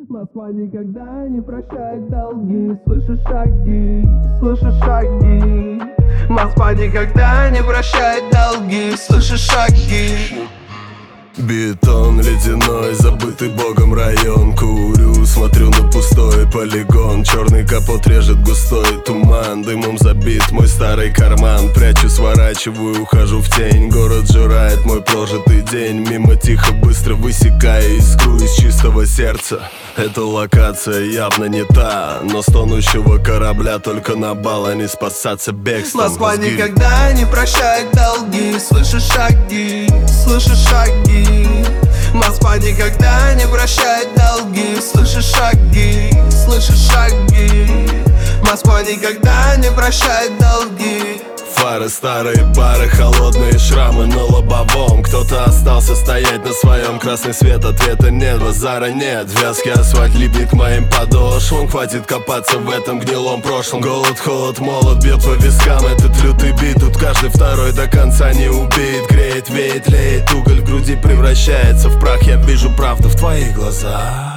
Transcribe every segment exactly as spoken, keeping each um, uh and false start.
Москва никогда не прощает долги. Слышишь шаги, слышишь шаги. Москва никогда не прощает долги. Слышишь шаги. Бетон ледяной, забытый богом район. Курю, смотрю на пустой полигон. Черный капот режет густой туман. Дымом забит мой старый карман. Прячу, сворачиваю, ухожу в тень. Город жирает мой прожитый день. Мимо тихо, быстро высекая искру из чистого сердца. Эта локация явно не та, но с тонущего корабля только на бал, а не спасаться бегством. Москва никогда не прощает долги. Слышишь шаги, слышишь шаги. Москва никогда не прощает долги. Слышишь шаги, слышишь шаги. Москва никогда не прощает долги. Фары, старые бары, холодные шрамы на лобовом. Кто-то остался стоять на своем. Красный свет, ответа нет, базара нет. Вязкий асфальт липнет к моим подошвам. Хватит копаться в этом гнилом прошлом. Голод, холод, молот бьет по вискам. Этот лютый бит, тут каждый второй до конца не убит. Греет, веет, леет, уголь в груди превращается в прах. Я вижу правду в твоих глазах.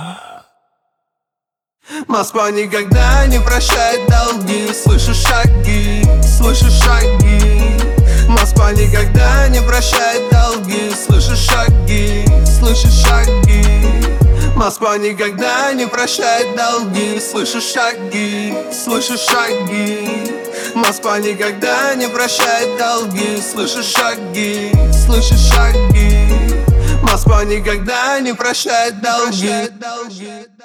Москва никогда не прощает долги. Слышишь шаги, слышишь шаги. Москва никогда не прощает долги. Слышишь шаги, слышишь шаги. Москва никогда не прощает долги. Слышишь шаги, слышишь шаги. Москва никогда не прощает долги. Слышишь не слышишь шаги. Москва никогда не прощает долги.